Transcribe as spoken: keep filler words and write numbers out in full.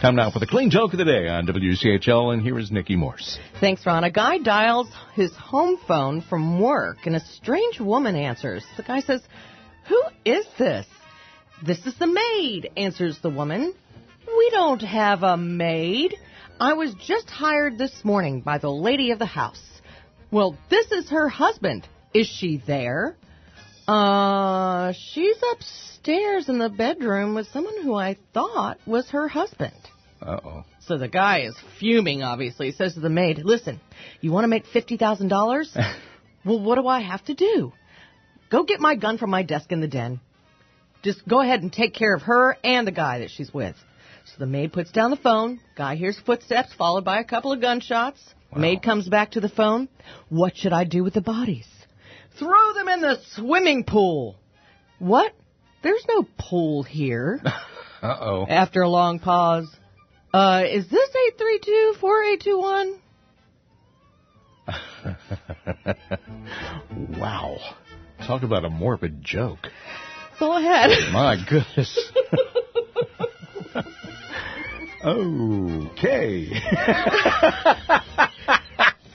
Time now for the clean joke of the day on W C H L, and here is Nikki Morse. Thanks, Ron. A guy dials his home phone from work, and a strange woman answers. The guy says, "Who is this?" "This is the maid," answers the woman. "We don't have a maid. I was just hired this morning by the lady of the house." "Well, this is her husband. Is she there?" Uh, she's upstairs in the bedroom with someone who I thought was her husband." Uh-oh. So the guy is fuming, obviously. He says to the maid, "Listen, you want to make fifty thousand dollars? Well, what do I have to do? Go get my gun from my desk in the den. Just go ahead and take care of her and the guy that she's with." So the maid puts down the phone. Guy hears footsteps followed by a couple of gunshots. Wow. Maid comes back to the phone. "What should I do with the bodies?" "Throw them in the swimming pool." "What? There's no pool here." Uh-oh. After a long pause, uh, "Is this eight three two, four eight two one? Wow. Talk about a morbid joke. That's all I had. My goodness. Okay.